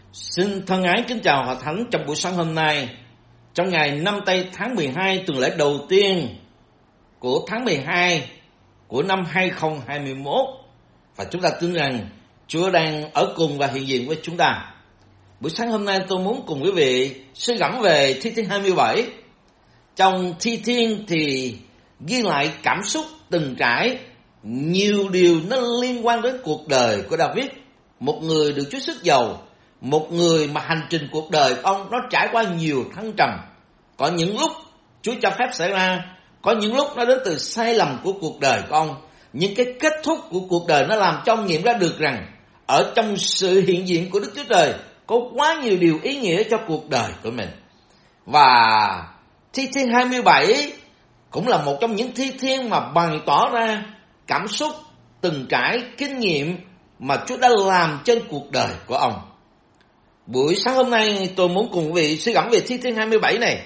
Xin thân ái kính chào Hội Thánh trong buổi sáng hôm nay, trong ngày 5 tây tháng 12, tuần lễ đầu tiên của tháng 12 của năm 2021. Và chúng ta tin rằng Chúa đang ở cùng và hiện diện với chúng ta. Buổi sáng hôm nay tôi muốn cùng quý vị suy gẫm về Thi Thiên 27. Trong Thi Thiên thì ghi lại cảm xúc từng trải, nhiều điều nó liên quan đến cuộc đời của David, một người được Chúa sức dầu, một người mà hành trình cuộc đời của ông nó trải qua nhiều thăng trầm. Có những lúc Chúa cho phép xảy ra, có những lúc nó đến từ sai lầm của cuộc đời của ông. Những cái kết thúc của cuộc đời nó làm cho ông nghiệm ra được rằng ở trong sự hiện diện của Đức Chúa Trời có quá nhiều điều ý nghĩa cho cuộc đời của mình. Và Thi Thiên 27 cũng là một trong những thi thiên mà bày tỏ ra cảm xúc, từng trải, kinh nghiệm mà Chúa đã làm trên cuộc đời của ông. Buổi sáng hôm nay tôi muốn cùng quý vị suy gẫm về Thi Thiên 27 này.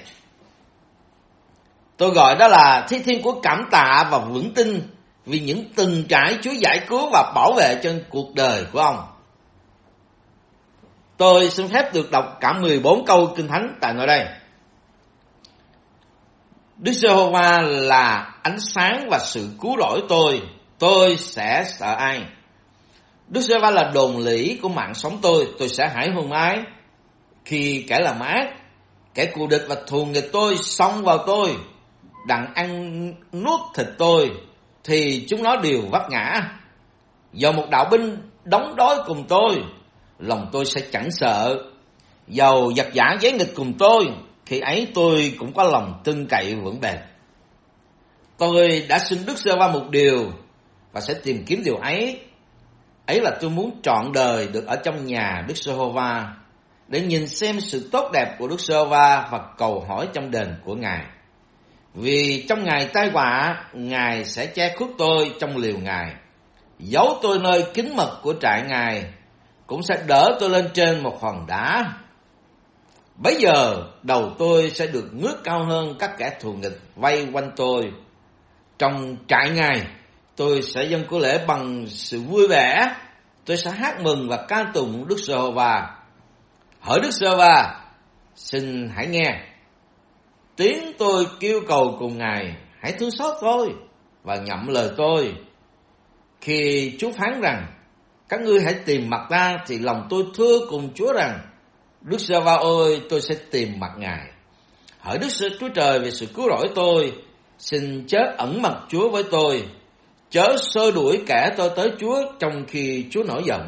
Tôi gọi đó là thi thiên của cảm tạ và vững tin vì những từng trải Chúa giải cứu và bảo vệ trên cuộc đời của ông. Tôi xin phép được đọc cả 14 câu Kinh Thánh tại nơi đây. Đức Giê-hô-va là ánh sáng và sự cứu rỗi tôi sẽ sợ ai? Đức Giê-hô-va là đồn lũy của mạng sống tôi sẽ hãi hùng ai? Khi kẻ làm ác, kẻ cù địch và thù nghịch tôi xông vào tôi, đặng ăn nuốt thịt tôi, thì chúng nó đều vấp ngã. Dầu một đạo binh đóng đói cùng tôi, lòng tôi sẽ chẳng sợ. Dầu giặc giả giấy nghịch cùng tôi, khi ấy tôi cũng có lòng tin cậy vững bền. Tôi đã xin Đức Giê-hô-va một điều và sẽ tìm kiếm điều ấy. Ấy là tôi muốn trọn đời được ở trong nhà Đức Giê-hô-va, để nhìn xem sự tốt đẹp của Đức Giê-hô-va và cầu hỏi trong đền của Ngài. Vì trong ngày tai họa, Ngài sẽ che khuất tôi trong liều Ngài, giấu tôi nơi kín mật của trại Ngài, cũng sẽ đỡ tôi lên trên một hòn đá. Bấy giờ đầu tôi sẽ được ngước cao hơn các kẻ thù nghịch vây quanh tôi. Trong trại Ngài, tôi sẽ dâng của lễ bằng sự vui vẻ. Tôi sẽ hát mừng và ca tụng Đức Giê-hô-va. Hỡi Đức Giê-hô-va, xin hãy nghe. Tiếng tôi kêu cầu cùng Ngài, hãy thương xót tôi và nhậm lời tôi. Khi Chúa phán rằng, các ngươi hãy tìm mặt ta, thì lòng tôi thưa cùng Chúa rằng, Đức Giê-hô-va ơi, tôi sẽ tìm mặt Ngài. Hỡi Đức Chúa Trời vì sự cứu rỗi tôi, xin chớ ẩn mặt Chúa với tôi. Chớ xô đuổi kẻ tôi tới Chúa trong khi Chúa nổi giận.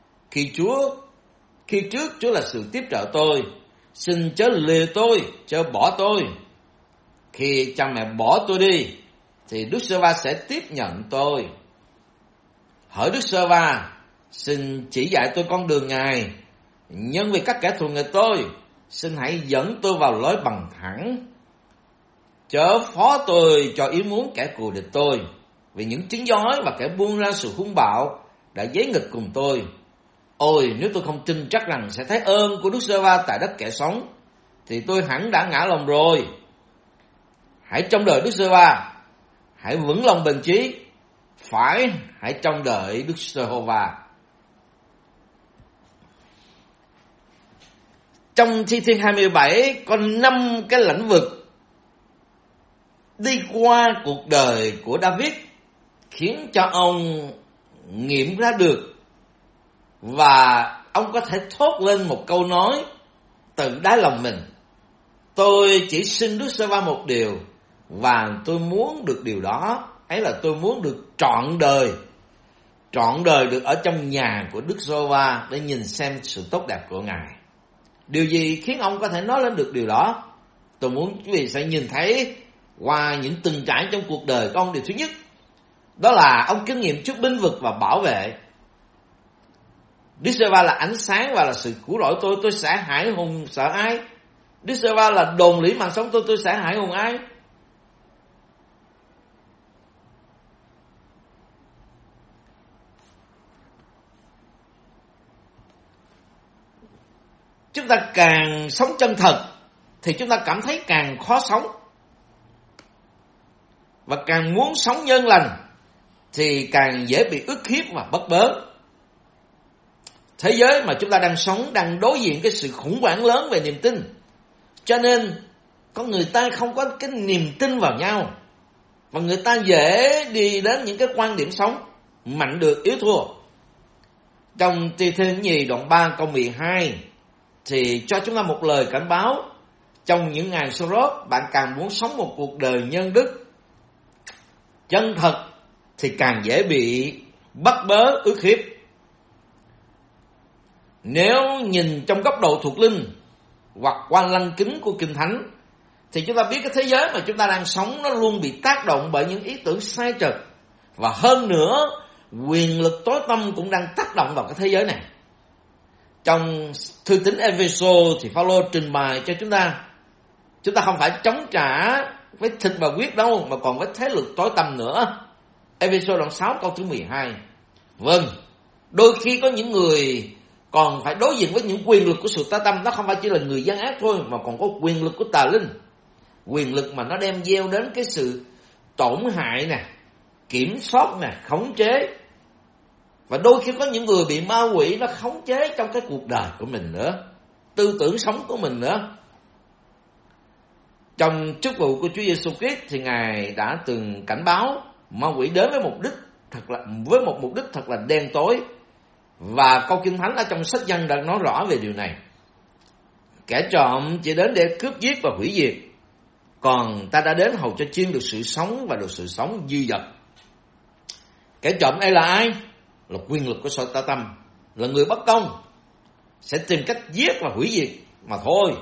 Khi trước Chúa là sự tiếp trợ tôi, xin chớ lìa tôi, chớ bỏ tôi. Khi cha mẹ bỏ tôi đi, thì Đức Giê-hô-va sẽ tiếp nhận tôi. Hỡi Đức Giê-hô-va, xin chỉ dạy tôi con đường Ngài. Nhân vì các kẻ thù nghịch tôi, xin hãy dẫn tôi vào lối bằng thẳng. Chớ phó tôi cho ý muốn kẻ cù địch tôi, vì những tiếng giói và kẻ buông ra sự hung bạo đã giấy nghịch cùng tôi. Ôi, nếu tôi không tin chắc rằng sẽ thấy ơn của Đức Giê-hô-va tại đất kẻ sống, thì tôi hẳn đã ngã lòng rồi. Hãy trông đợi Đức Giê-hô-va, hãy vững lòng bền chí, hãy trông đợi Đức Giê-hô-va. Trong Thi Thiên 27 có 5 cái lĩnh vực đi qua cuộc đời của David, khiến cho ông nghiệm ra được và ông có thể thốt lên một câu nói từ đáy lòng mình. Tôi chỉ xin Đức Giê-hô-va một điều và tôi muốn được điều đó. Ấy là tôi muốn được trọn đời được ở trong nhà của Đức Giê-hô-va để nhìn xem sự tốt đẹp của Ngài. Điều gì khiến ông có thể nói lên được điều đó? Tôi muốn quý vị sẽ nhìn thấy qua những từng trải trong cuộc đời của ông. Điều thứ nhất, đó là ông kinh nghiệm Chúa binh vực và bảo vệ. Đức Giê-hô-va là ánh sáng và là sự cứu rỗi tôi sẽ hãi hùng sợ ai? Đức Giê-hô-va là đồn lũy mạng sống tôi sẽ hãi hùng ai? Chúng ta càng sống chân thật thì chúng ta cảm thấy càng khó sống. Và càng muốn sống nhân lành thì càng dễ bị ức hiếp và bất bớ. Thế giới mà chúng ta đang sống đang đối diện cái sự khủng hoảng lớn về niềm tin. Cho nên con người ta không có cái niềm tin vào nhau, và người ta dễ đi đến những cái quan điểm sống mạnh được yếu thua. Trong Thi-thiên nhì đoạn 3 câu 12 thì cho chúng ta một lời cảnh báo. Trong những ngày sau đó, bạn càng muốn sống một cuộc đời nhân đức, chân thật, thì càng dễ bị bắt bớ ức hiếp. Nếu nhìn trong góc độ thuộc linh hoặc qua lăng kính của Kinh Thánh, thì chúng ta biết cái thế giới mà chúng ta đang sống nó luôn bị tác động bởi những ý tưởng sai trật. Và hơn nữa, quyền lực tối tâm cũng đang tác động vào cái thế giới này. Trong thư tín Ê-phê-sô thì Phaolô trình bày cho chúng ta không phải chống trả với thịt và huyết đâu, mà còn với thế lực tối tâm nữa. Ê-phê-sô đoạn 6 câu thứ 12. Vâng, đôi khi có những người còn phải đối diện với những quyền lực của sự tà tâm. Nó không phải chỉ là người gian ác thôi, mà còn có quyền lực của tà linh. Quyền lực mà nó đem gieo đến cái sự tổn hại nè, kiểm soát nè, khống chế. Và đôi khi có những người bị ma quỷ nó khống chế trong cái cuộc đời của mình nữa, tư tưởng sống của mình nữa. Trong chức vụ của Chúa Giêsu Christ thì Ngài đã từng cảnh báo ma quỷ đến với một mục đích thật là đen tối. Và câu Kinh Thánh ở trong sách Giăng đã nói rõ về điều này. Kẻ trộm chỉ đến để cướp giết và hủy diệt, còn ta đã đến hầu cho chiên được sự sống và được sự sống dư dật. Kẻ trộm đây là ai? Là quyền lực của sự tà tâm, là người bất công, sẽ tìm cách giết và hủy diệt mà thôi.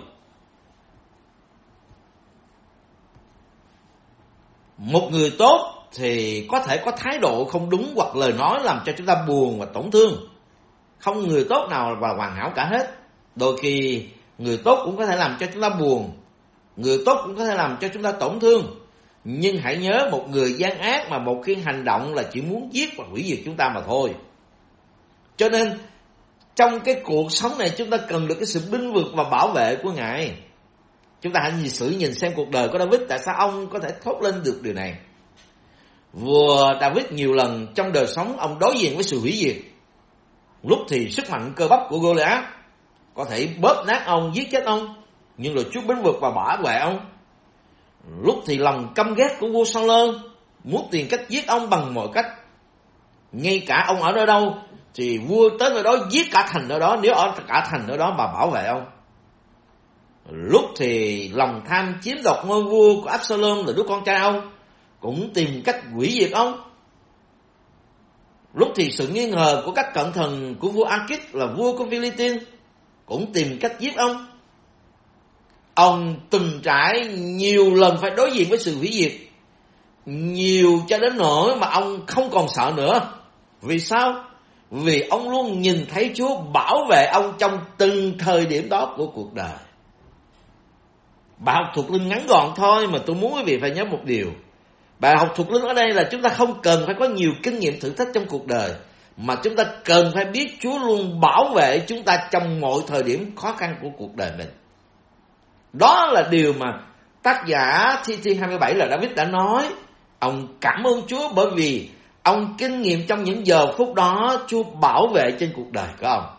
Một người tốt thì có thể có thái độ không đúng hoặc lời nói làm cho chúng ta buồn và tổn thương. Không người tốt nào là hoàn hảo cả hết. Đôi khi người tốt cũng có thể làm cho chúng ta buồn, người tốt cũng có thể làm cho chúng ta tổn thương. Nhưng hãy nhớ, một người gian ác mà một khi hành động là chỉ muốn giết và hủy diệt chúng ta mà thôi. Cho nên trong cái cuộc sống này chúng ta cần được cái sự binh vực và bảo vệ của Ngài. Chúng ta hãy nhìn xem cuộc đời của David, tại sao ông có thể thốt lên được điều này. Vua David nhiều lần trong đời sống ông đối diện với sự hủy diệt. Lúc thì sức mạnh cơ bắp của Goliath có thể bóp nát ông, giết chết ông, nhưng rồi Chúa binh vực và bảo vệ ông. Lúc thì lòng căm ghét của vua Sa-lơ muốn tìm cách giết ông bằng mọi cách. Ngay cả ông ở nơi đâu thì vua tới nơi đó giết cả thành nơi đó, nếu ở cả thành nơi đó mà bảo vệ ông. Lúc thì lòng tham chiếm đoạt ngôi vua của Absalom là đứa con trai ông, cũng tìm cách hủy diệt ông. Lúc thì sự nghi ngờ của các cận thần của vua Akit là vua của Philippines cũng tìm cách giết ông. Ông từng trải nhiều lần phải đối diện với sự hủy diệt, nhiều cho đến nỗi mà ông không còn sợ nữa. Vì sao? Vì ông luôn nhìn thấy Chúa bảo vệ ông trong từng thời điểm đó của cuộc đời. Bài học thuộc linh ngắn gọn thôi, mà tôi muốn quý vị phải nhớ một điều. Bài học thuộc linh ở đây là chúng ta không cần phải có nhiều kinh nghiệm thử thách trong cuộc đời, mà chúng ta cần phải biết Chúa luôn bảo vệ chúng ta trong mọi thời điểm khó khăn của cuộc đời mình. Đó là điều mà tác giả Thi-thiên 27 là David đã nói. Ông cảm ơn Chúa bởi vì ông kinh nghiệm trong những giờ phút đó Chúa bảo vệ trên cuộc đời của ông.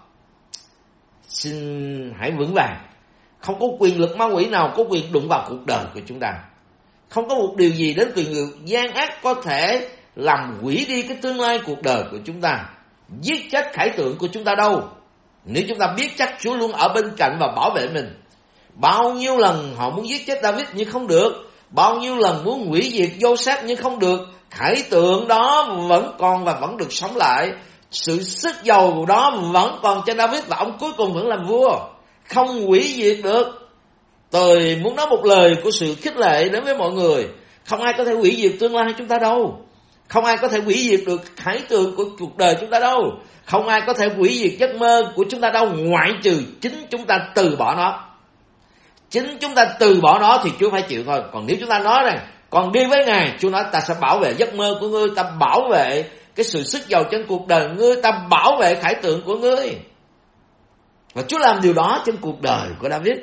Xin hãy vững vàng. Không có quyền lực ma quỷ nào có quyền đụng vào cuộc đời của chúng ta. Không có một điều gì đến từ người gian ác có thể làm hủy đi cái tương lai cuộc đời của chúng ta, giết chết khải tượng của chúng ta đâu. Nếu chúng ta biết chắc Chúa luôn ở bên cạnh và bảo vệ mình. Bao nhiêu lần họ muốn giết chết David nhưng không được, bao nhiêu lần muốn hủy diệt Joseph nhưng không được. Khải tượng đó vẫn còn và vẫn được sống lại. Sự sức giàu đó vẫn còn cho David và ông cuối cùng vẫn làm vua, không hủy diệt được. Tôi muốn nói một lời của sự khích lệ đến với mọi người. Không ai có thể hủy diệt tương lai chúng ta đâu. Không ai có thể hủy diệt được khải tượng của cuộc đời chúng ta đâu. Không ai có thể hủy diệt giấc mơ của chúng ta đâu, ngoại trừ chính chúng ta từ bỏ nó. Chính chúng ta từ bỏ nó thì Chúa phải chịu thôi. Còn nếu chúng ta nói rằng còn đi với Ngài, Chúa nói ta sẽ bảo vệ giấc mơ của ngươi, ta bảo vệ cái sự sức giàu trên cuộc đời ngươi, ta bảo vệ khải tượng của ngươi. Và Chúa làm điều đó trên cuộc đời của David.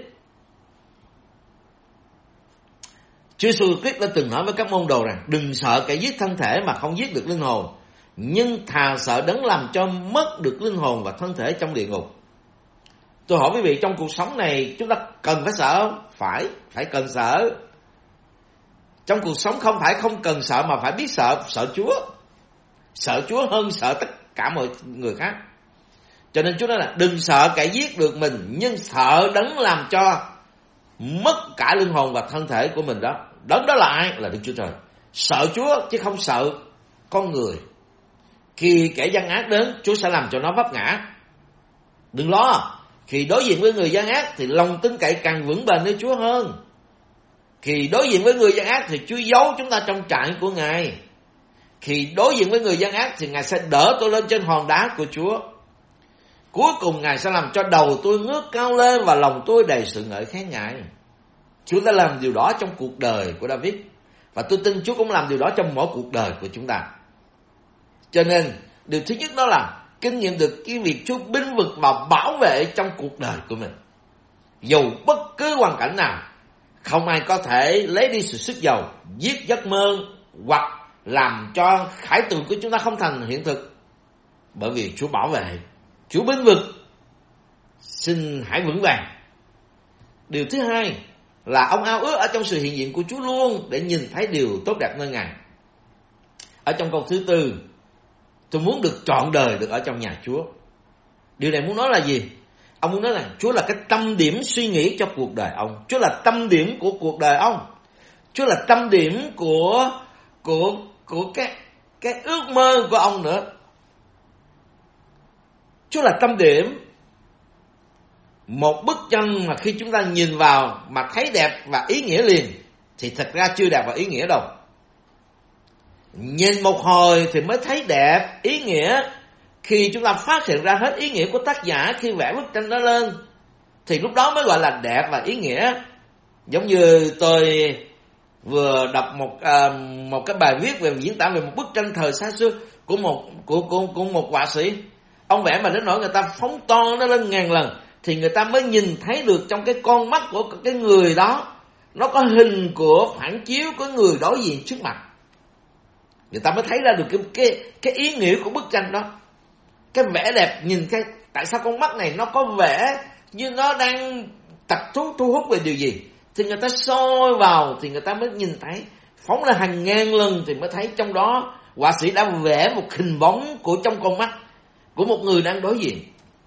Chúa Jesus Christ đã từng nói với các môn đồ rằng đừng sợ kẻ giết thân thể mà không giết được linh hồn. nhưng thà sợ đấng làm cho mất được linh hồn và thân thể trong địa ngục. Tôi hỏi quý vị, trong cuộc sống này chúng ta cần phải sợ không? Phải cần sợ. Trong cuộc sống không phải không cần sợ mà phải biết sợ. Chúa. Sợ Chúa hơn sợ tất cả mọi người khác. Cho nên Chúa nói là đừng sợ kẻ giết được mình, nhưng sợ đấng làm cho mất cả linh hồn và thân thể của mình đó. Đấng đó là ai? Là Đức Chúa Trời. Sợ Chúa chứ không sợ con người. Khi kẻ gian ác đến, Chúa sẽ làm cho nó vấp ngã. Đừng lo. Khi đối diện với người gian ác thì lòng tin cậy càng vững bền với Chúa hơn. Khi đối diện với người gian ác thì Chúa giấu chúng ta trong trại của Ngài. Khi đối diện với người gian ác thì Ngài sẽ đỡ tôi lên trên hòn đá của Chúa. Cuối cùng Ngài sẽ làm cho đầu tôi ngước cao lên và lòng tôi đầy sự ngợi khen Ngài. Chúa đã làm điều đó trong cuộc đời của David. Và tôi tin Chúa cũng làm điều đó trong mỗi cuộc đời của chúng ta. Cho nên điều thứ nhất đó là kinh nghiệm được cái việc Chúa binh vực và bảo vệ trong cuộc đời của mình. Dù bất cứ hoàn cảnh nào, không ai có thể lấy đi sự sức giàu, giết giấc mơ hoặc làm cho khải tượng của chúng ta không thành hiện thực. Bởi vì Chúa bảo vệ, Chúa binh vực. Xin hãy vững vàng. Điều thứ hai là ông ao ước ở trong sự hiện diện của Chúa luôn để nhìn thấy điều tốt đẹp nơi Ngài. Ở trong câu thứ 4, tôi muốn được trọn đời được ở trong nhà Chúa. Điều này muốn nói là gì? Ông muốn nói là Chúa là cái tâm điểm suy nghĩ cho cuộc đời ông. Chúa là tâm điểm của cuộc đời ông. Chúa là tâm điểm của cái ước mơ của ông nữa. Chúa là tâm điểm. Một bức tranh mà khi chúng ta nhìn vào mà thấy đẹp và ý nghĩa liền thì thật ra chưa đẹp và ý nghĩa đâu. Nhìn một hồi thì mới thấy đẹp, ý nghĩa. Khi chúng ta phát hiện ra hết ý nghĩa của tác giả khi vẽ bức tranh đó lên thì lúc đó mới gọi là đẹp và ý nghĩa. Giống như tôi vừa đọc một cái bài viết về diễn tả về một bức tranh thời xa xưa của một họa sĩ. Ông vẽ mà đến nỗi người ta phóng to nó lên ngàn lần thì người ta mới nhìn thấy được trong cái con mắt của cái người đó nó có hình của phản chiếu của người đối diện trước mặt. Người ta mới thấy ra được cái ý nghĩa của bức tranh đó. Cái vẻ đẹp, nhìn cái tại sao con mắt này nó có vẻ như nó đang tập thu hút về điều gì, thì người ta soi vào thì người ta mới nhìn thấy, phóng ra hàng ngàn lần thì mới thấy trong đó họa sĩ đã vẽ một hình bóng của trong con mắt của một người đang đối diện.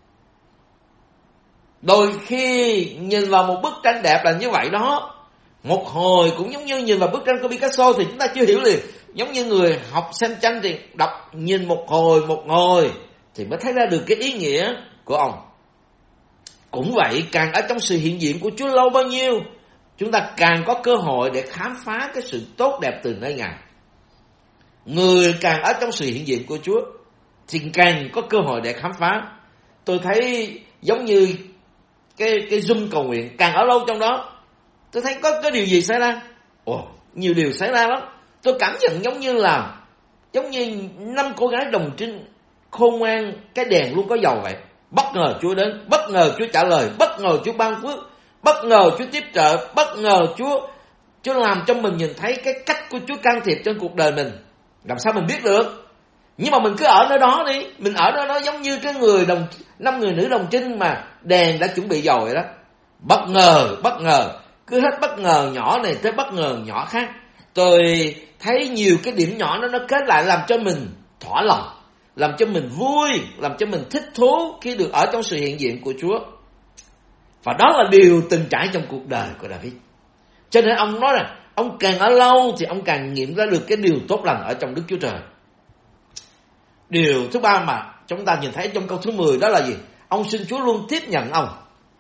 Đôi khi nhìn vào một bức tranh đẹp là như vậy đó. Một hồi cũng giống như nhìn vào bức tranh của Picasso thì chúng ta chưa hiểu liền. Giống như người học xem tranh thì đọc nhìn một hồi thì mới thấy ra được cái ý nghĩa của ông. Cũng vậy, càng ở trong sự hiện diện của Chúa lâu bao nhiêu, chúng ta càng có cơ hội để khám phá cái sự tốt đẹp từ nơi Ngài. Người càng ở trong sự hiện diện của Chúa thì càng có cơ hội để khám phá. Tôi thấy giống như cái Zoom cầu nguyện, càng ở lâu trong đó tôi thấy có điều gì xảy ra. Nhiều điều xảy ra lắm. Tôi cảm nhận giống như 5 cô gái đồng trinh khôn ngoan, cái đèn luôn có dầu vậy. Bất ngờ Chúa đến, bất ngờ Chúa trả lời, bất ngờ Chúa ban phước, bất ngờ Chúa tiếp trợ, bất ngờ Chúa làm cho mình nhìn thấy cái cách của Chúa can thiệp trên cuộc đời mình. Làm sao mình biết được? Nhưng mà mình cứ ở nơi đó đi. Mình ở nơi đó giống như cái 5 người nữ đồng trinh mà đèn đã chuẩn bị dầu vậy đó. Bất ngờ, cứ hết bất ngờ nhỏ này tới bất ngờ nhỏ khác. Tôi thấy nhiều cái điểm nhỏ nó kết lại làm cho mình thỏa lòng, làm cho mình vui, làm cho mình thích thú khi được ở trong sự hiện diện của Chúa. Và đó là điều từng trải trong cuộc đời của David. Cho nên ông nói là ông càng ở lâu thì ông càng nghiệm ra được cái điều tốt lành ở trong Đức Chúa Trời. Điều thứ ba mà chúng ta nhìn thấy trong câu thứ 10 đó là gì? Ông xin Chúa luôn tiếp nhận ông.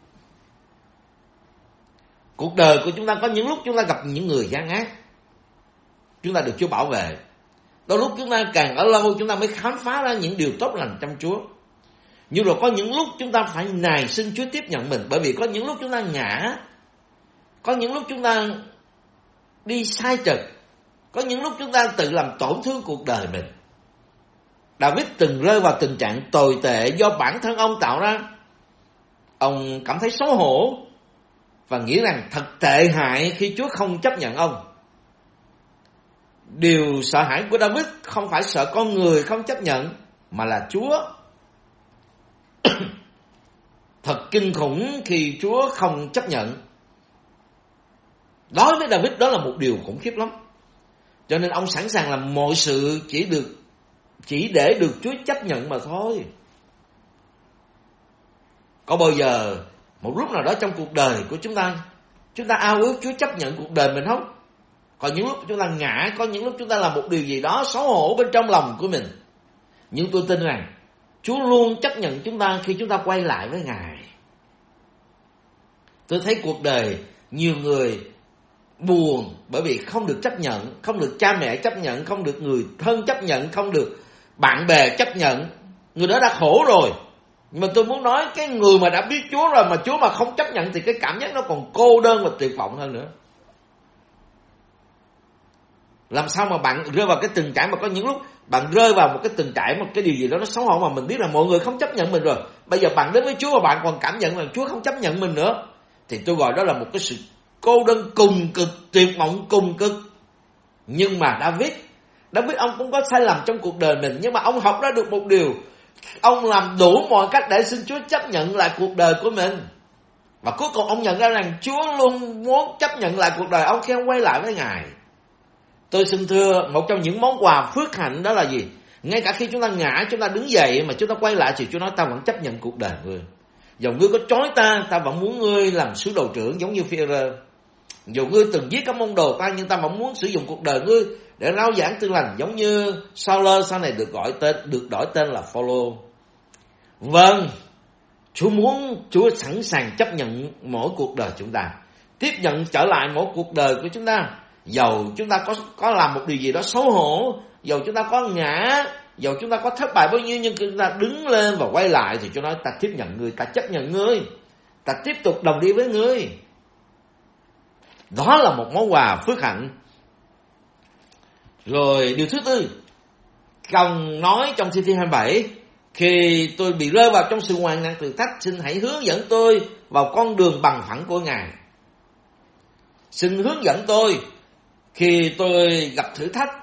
Cuộc đời của chúng ta có những lúc chúng ta gặp những người gian ác, chúng ta được Chúa bảo vệ. Đôi lúc chúng ta càng ở lâu chúng ta mới khám phá ra những điều tốt lành trong Chúa. Nhưng rồi có những lúc chúng ta phải nài xin Chúa tiếp nhận mình. Bởi vì có những lúc chúng ta ngã, có những lúc chúng ta đi sai trật, có những lúc chúng ta tự làm tổn thương cuộc đời mình. David từng rơi vào tình trạng tồi tệ do bản thân ông tạo ra. Ông cảm thấy xấu hổ và nghĩ rằng thật tệ hại khi Chúa không chấp nhận ông. Điều sợ hãi của David không phải sợ con người không chấp nhận, mà là Chúa. Thật kinh khủng khi Chúa không chấp nhận. Đối với David đó là một điều khủng khiếp lắm. Cho nên ông sẵn sàng làm mọi sự chỉ để được Chúa chấp nhận mà thôi. Có bao giờ một lúc nào đó trong cuộc đời của chúng ta ao ước Chúa chấp nhận cuộc đời mình không? Có những lúc chúng ta ngã, có những lúc chúng ta làm một điều gì đó xấu hổ bên trong lòng của mình. Nhưng tôi tin rằng Chúa luôn chấp nhận chúng ta khi chúng ta quay lại với Ngài. Tôi thấy cuộc đời nhiều người buồn bởi vì không được chấp nhận, không được cha mẹ chấp nhận, không được người thân chấp nhận, không được bạn bè chấp nhận. Người đó đã khổ rồi. Nhưng mà tôi muốn nói cái người mà đã biết Chúa rồi mà Chúa mà không chấp nhận thì cái cảm giác nó còn cô đơn và tuyệt vọng hơn nữa. Làm sao mà bạn rơi vào cái tình trạng mà có những lúc bạn rơi vào một cái tình trạng, một cái điều gì đó nó xấu hổ mà mình biết là mọi người không chấp nhận mình rồi. Bây giờ bạn đến với Chúa và bạn còn cảm nhận rằng Chúa không chấp nhận mình nữa. Thì tôi gọi đó là một cái sự cô đơn cùng cực, tuyệt vọng cùng cực. Nhưng mà David ông cũng có sai lầm trong cuộc đời mình. Nhưng mà ông học ra được một điều. Ông làm đủ mọi cách để xin Chúa chấp nhận lại cuộc đời của mình. Và cuối cùng ông nhận ra rằng Chúa luôn muốn chấp nhận lại cuộc đời ông khi ông quay lại với Ngài. Tôi xin thưa, một trong những món quà phước hạnh đó là gì? Ngay cả khi chúng ta ngã, chúng ta đứng dậy mà chúng ta quay lại thì Chúa nói ta vẫn chấp nhận cuộc đời ngươi. Dầu ngươi có trói ta vẫn muốn ngươi làm sứ đồ trưởng giống như Phi-e-rơ. Dù ngươi từng giết các môn đồ ta, nhưng ta vẫn muốn sử dụng cuộc đời ngươi để rao giảng tin lành, giống như Sao-lơ sau này được đổi tên là Phao-lô. Vâng, Chúa sẵn sàng chấp nhận mỗi cuộc đời chúng ta, tiếp nhận trở lại mỗi cuộc đời của chúng ta. Dầu chúng ta có làm một điều gì đó xấu hổ, dầu chúng ta có ngã, dầu chúng ta có thất bại bao nhiêu, nhưng chúng ta đứng lên và quay lại thì Chúa nói ta tiếp nhận ngươi, ta chấp nhận ngươi, ta tiếp tục đồng đi với ngươi. Đó là một món quà phước hạnh. Rồi điều thứ tư, Công nói trong Thi Thiên 27, khi tôi bị rơi vào trong sự hoạn nạn thử thách, xin hãy hướng dẫn tôi vào con đường bằng phẳng của Ngài. Xin hướng dẫn tôi khi tôi gặp thử thách.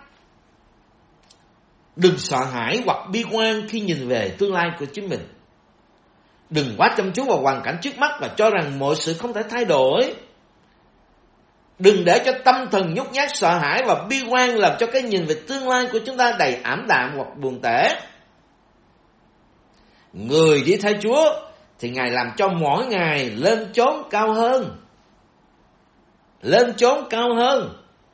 Đừng sợ hãi hoặc bi quan khi nhìn về tương lai của chính mình. Đừng quá chăm chú vào hoàn cảnh trước mắt và cho rằng mọi sự không thể thay đổi. Đừng để cho tâm thần nhút nhát, sợ hãi và bi quan làm cho cái nhìn về tương lai của chúng ta đầy ảm đạm hoặc buồn tẻ. Người đi theo Chúa thì Ngài làm cho mỗi ngày lên chốn cao hơn. Lên chốn cao hơn.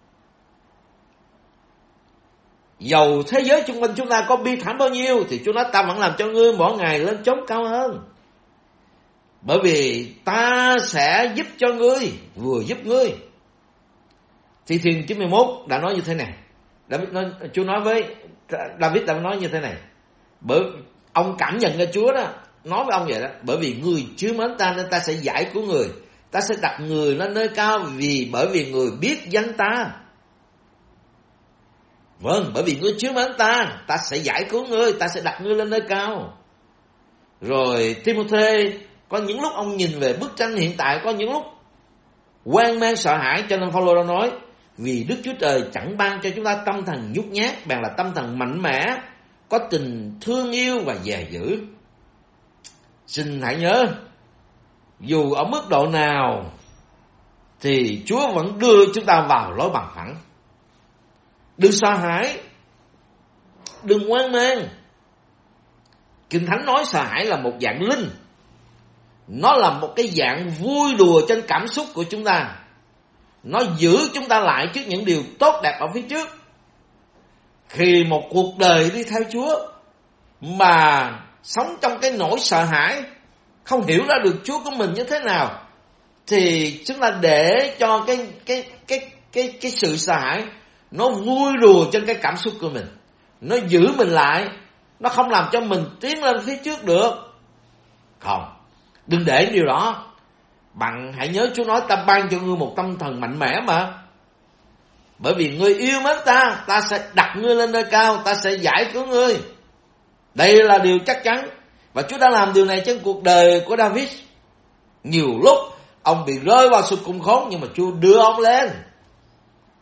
Dầu thế giới xung quanh chúng ta có bi thảm bao nhiêu thì Chúa nói ta vẫn làm cho ngươi mỗi ngày lên chốn cao hơn. Bởi vì ta sẽ giúp cho ngươi, vừa giúp ngươi. Thi Thiên 91 đã nói như thế này. Chúa nói với David đã nói như thế này. Bởi ông cảm nhận ra Chúa đó, nói với ông vậy đó. Bởi vì người chứa mến ta nên ta sẽ giải cứu người. Ta sẽ đặt người lên nơi cao bởi vì người biết danh ta. Vâng, bởi vì ngươi chứa mến ta sẽ giải cứu ngươi, ta sẽ đặt ngươi lên nơi cao. Rồi Timôthê, có những lúc ông nhìn về bức tranh hiện tại, có những lúc hoang mang sợ hãi, cho nên Phao-lô đã nói, vì Đức Chúa Trời chẳng ban cho chúng ta tâm thần nhút nhát, bèn là tâm thần mạnh mẽ, có tình thương yêu và dè dữ. Xin hãy nhớ, dù ở mức độ nào thì Chúa vẫn đưa chúng ta vào lối bằng phẳng. Đừng sợ hãi, đừng hoang mang. Kinh Thánh nói sợ hãi là một dạng linh. Nó là một cái dạng vui đùa trên cảm xúc của chúng ta. Nó giữ chúng ta lại trước những điều tốt đẹp ở phía trước. Khi một cuộc đời đi theo Chúa mà sống trong cái nỗi sợ hãi, không hiểu ra được Chúa của mình như thế nào, thì chúng ta để cho cái sự sợ hãi nó vui đùa trên cái cảm xúc của mình. Nó giữ mình lại, nó không làm cho mình tiến lên phía trước được. Không, đừng để điều đó. Bạn hãy nhớ Chúa nói ta ban cho ngươi một tâm thần mạnh mẽ mà. Bởi vì ngươi yêu mến ta sẽ đặt ngươi lên nơi cao, ta sẽ giải cứu ngươi. Đây là điều chắc chắn. Và Chúa đã làm điều này trên cuộc đời của David. Nhiều lúc ông bị rơi vào sự khủng hoảng, nhưng mà Chúa đưa ông lên.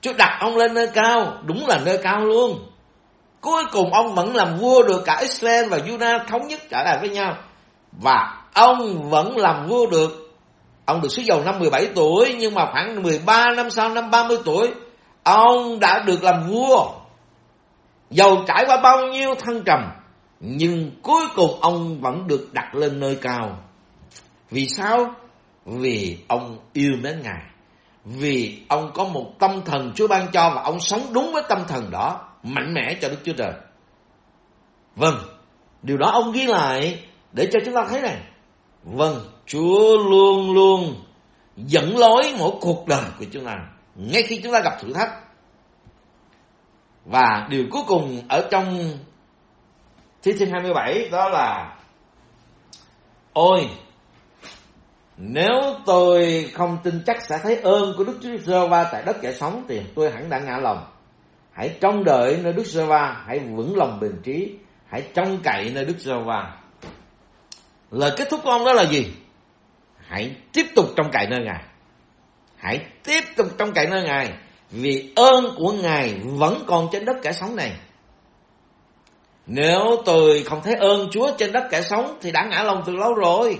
Chúa đặt ông lên nơi cao, đúng là nơi cao luôn. Cuối cùng ông vẫn làm vua được, cả Israel và Juda thống nhất trở lại với nhau. Và ông vẫn làm vua được. Ông được xứ dầu năm 17 tuổi, nhưng mà khoảng 13 năm sau, năm 30 tuổi, ông đã được làm vua. Dầu trải qua bao nhiêu thăng trầm, nhưng cuối cùng ông vẫn được đặt lên nơi cao. Vì sao? Vì ông yêu mến Ngài. Vì ông có một tâm thần Chúa ban cho, và ông sống đúng với tâm thần đó, mạnh mẽ cho Đức Chúa Trời. Vâng, điều đó ông ghi lại để cho chúng ta thấy này. Vâng, Chúa luôn luôn dẫn lối mỗi cuộc đời của chúng ta, ngay khi chúng ta gặp thử thách. Và điều cuối cùng ở trong Thi Thiên 27 đó là: ôi, nếu tôi không tin chắc sẽ thấy ơn của Đức Chúa Giê-hô-va tại đất kẻ sống, thì tôi hẳn đã ngã lòng. Hãy trông đợi nơi Đức Giê-hô-va, hãy vững lòng bền trí, hãy trông cậy nơi Đức Giê-hô-va. Lời kết thúc của ông đó là gì? Hãy tiếp tục trông cậy nơi Ngài. Hãy tiếp tục trông cậy nơi Ngài, vì ơn của Ngài vẫn còn trên đất kẻ sống này. Nếu tôi không thấy ơn Chúa trên đất kẻ sống thì đã ngã lòng từ lâu rồi.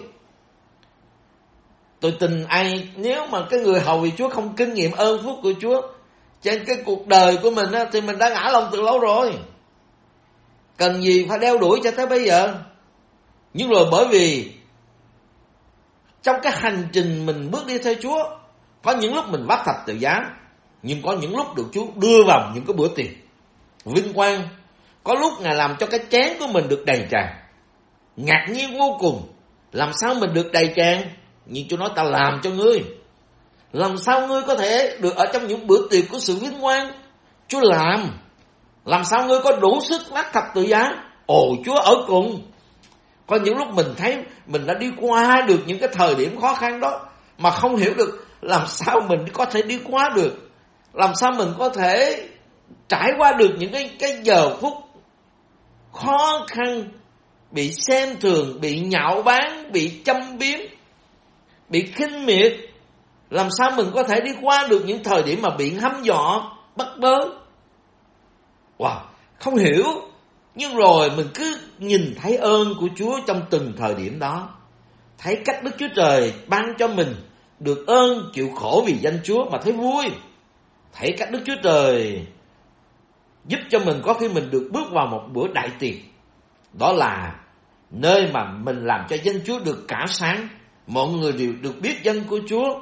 Tôi tin ai, nếu mà cái người hầu vì Chúa không kinh nghiệm ơn phúc của Chúa trên cái cuộc đời của mình á, thì mình đã ngã lòng từ lâu rồi. Cần gì phải đeo đuổi cho tới bây giờ. Nhưng rồi bởi vì trong cái hành trình mình bước đi theo Chúa, có những lúc mình vác thập tự giá, nhưng có những lúc được Chúa đưa vào những cái bữa tiệc vinh quang. Có lúc Ngài làm cho cái chén của mình được đầy tràn. Ngạc nhiên vô cùng, làm sao mình được đầy tràn? Nhưng Chúa nói: ta làm cho ngươi. Làm sao ngươi có thể được ở trong những bữa tiệc của sự vinh quang? Chúa làm. Làm sao ngươi có đủ sức vác thập tự giá? Ồ, Chúa ở cùng. Có những lúc mình thấy mình đã đi qua được những cái thời điểm khó khăn đó, mà không hiểu được làm sao mình có thể đi qua được. Làm sao mình có thể trải qua được những cái giờ phút khó khăn, bị xem thường, bị nhạo báng, bị châm biếm, bị khinh miệt. Làm sao mình có thể đi qua được những thời điểm mà bị hăm dọa, bắt bớ. Wow, không hiểu. Nhưng rồi mình cứ nhìn thấy ơn của Chúa trong từng thời điểm đó. Thấy cách Đức Chúa Trời ban cho mình được ơn chịu khổ vì danh Chúa mà thấy vui. Thấy cách Đức Chúa Trời giúp cho mình có khi mình được bước vào một bữa đại tiệc. Đó là nơi mà mình làm cho danh Chúa được cả sáng. Mọi người đều được biết danh của Chúa.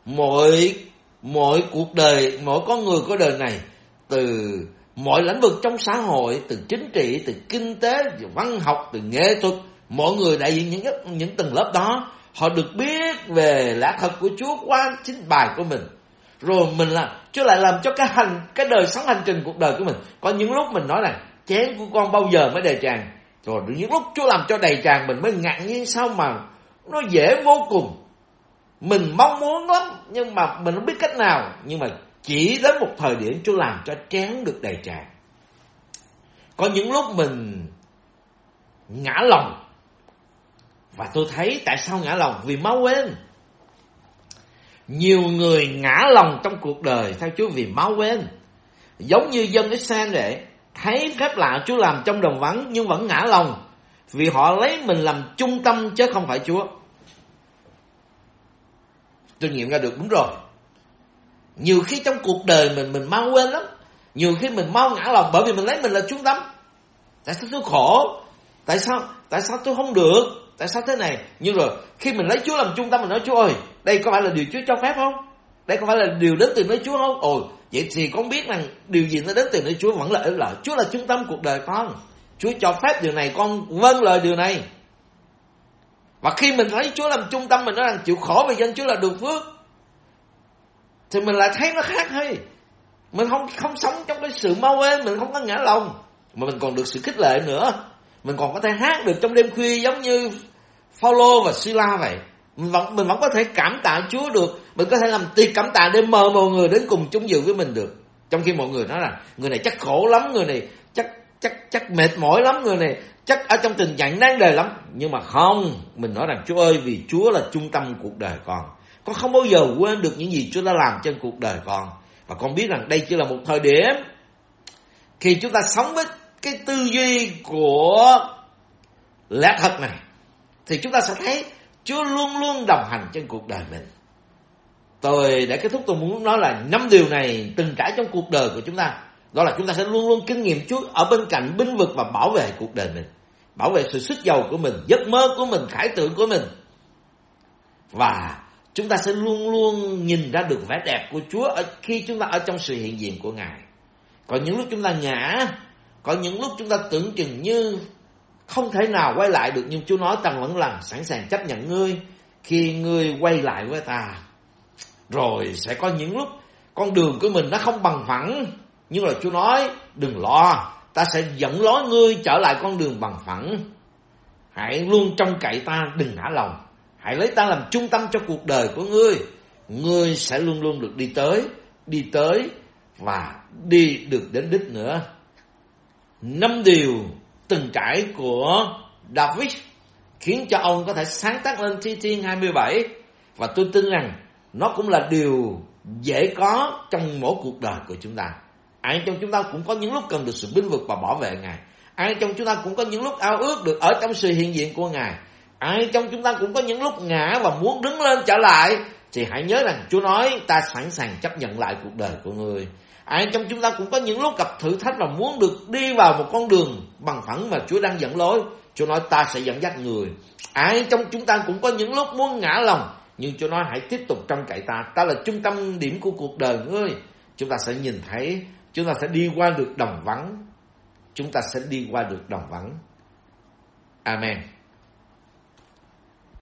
Mọi cuộc đời, mỗi con người của đời này, từ mọi lĩnh vực trong xã hội, từ chính trị, từ kinh tế, từ văn học, từ nghệ thuật, mọi người đại diện những tầng lớp đó, họ được biết về lẽ thật của Chúa qua chính bài của mình. Rồi mình Chúa lại làm cho cái đời sống hành trình cuộc đời của mình. Có những lúc mình nói là chén của con bao giờ mới đầy tràn. Rồi những lúc Chúa làm cho đầy tràn, mình mới ngạc nhiên sao mà nó dễ vô cùng. Mình mong muốn lắm, nhưng mà mình không biết cách nào. Nhưng mà chỉ đến một thời điểm Chúa làm cho chén được đầy tràn. Có những lúc mình ngã lòng. Và tôi thấy tại sao ngã lòng? Vì máu quên. Nhiều người ngã lòng trong cuộc đời theo Chúa vì máu quên. Giống như dân Israel vậy, thấy phép lạ Chúa làm trong đồng vắng nhưng vẫn ngã lòng, vì họ lấy mình làm trung tâm chứ không phải Chúa. Tôi nghiệm ra được đúng rồi. Nhiều khi trong cuộc đời mình mau quên lắm. Nhiều khi mình mau ngã lòng bởi vì mình lấy mình là trung tâm. Tại sao tôi khổ? Tại sao tôi không được? Tại sao thế này? Nhưng rồi khi mình lấy Chúa làm trung tâm, mình nói: Chúa ơi, đây có phải là điều Chúa cho phép không? Đây có phải là điều đến từ nơi Chúa không? Ồ, vậy thì con biết rằng điều gì nó đến từ nơi Chúa vẫn là ích lợi. Chúa là trung tâm cuộc đời con. Chúa cho phép điều này, con vâng lời điều này. Và khi mình lấy Chúa làm trung tâm, mình nói rằng chịu khổ vì danh Chúa là được phước, thì mình lại thấy nó khác thôi. Mình không sống trong cái sự mau quên, mình không có ngã lòng, mà mình còn được sự khích lệ nữa. Mình còn có thể hát được trong đêm khuya giống như Phao-lô và Si-la vậy. Mình vẫn có thể cảm tạ Chúa được. Mình có thể làm tiệc cảm tạ để mời mọi người đến cùng chung dự với mình được. Trong khi mọi người nói là người này chắc khổ lắm, người này chắc mệt mỏi lắm, người này chắc ở trong tình trạng nan đề lắm. Nhưng mà không, mình nói rằng: Chúa ơi, vì Chúa là trung tâm cuộc đời con không bao giờ quên được những gì Chúa đã làm trên cuộc đời con. Và con biết rằng đây chỉ là một thời điểm. Khi chúng ta sống với cái tư duy của lẽ thật này, thì chúng ta sẽ thấy Chúa luôn luôn đồng hành trên cuộc đời mình. Tôi đã kết thúc, tôi muốn nói là 5 điều này từng trải trong cuộc đời của chúng ta. Đó là chúng ta sẽ luôn luôn kinh nghiệm Chúa ở bên cạnh, bênh vực và bảo vệ cuộc đời mình, bảo vệ sự sức giàu của mình, giấc mơ của mình, khải tượng của mình. Và chúng ta sẽ luôn luôn nhìn ra được vẻ đẹp của Chúa khi chúng ta ở trong sự hiện diện của Ngài. Có những lúc chúng ta ngã, có những lúc chúng ta tưởng chừng như không thể nào quay lại được, nhưng Chúa nói ta vẫn là sẵn sàng chấp nhận ngươi khi ngươi quay lại với ta. Rồi sẽ có những lúc con đường của mình nó không bằng phẳng, nhưng là Chúa nói đừng lo, ta sẽ dẫn lối ngươi trở lại con đường bằng phẳng. Hãy luôn trông cậy ta, đừng ngã lòng. Hãy lấy ta làm trung tâm cho cuộc đời của ngươi. Ngươi sẽ luôn luôn được đi tới và đi được đến đích nữa. 5 điều từng trải của David khiến cho ông có thể sáng tác lên Thi Thiên 27. Và tôi tin rằng nó cũng là điều dễ có trong mỗi cuộc đời của chúng ta. Ai trong chúng ta cũng có những lúc cần được sự bênh vực và bảo vệ Ngài. Ai trong chúng ta cũng có những lúc ao ước được ở trong sự hiện diện của Ngài. Ai trong chúng ta cũng có những lúc ngã và muốn đứng lên trở lại. Thì hãy nhớ rằng Chúa nói ta sẵn sàng chấp nhận lại cuộc đời của người. Ai trong chúng ta cũng có những lúc gặp thử thách và muốn được đi vào một con đường bằng phẳng mà Chúa đang dẫn lối. Chúa nói ta sẽ dẫn dắt người. Ai trong chúng ta cũng có những lúc muốn ngã lòng, nhưng Chúa nói hãy tiếp tục trông cậy ta. Ta là trung tâm điểm của cuộc đời ngươi. Chúng ta sẽ nhìn thấy, chúng ta sẽ đi qua được đồng vắng. Chúng ta sẽ đi qua được đồng vắng. Amen.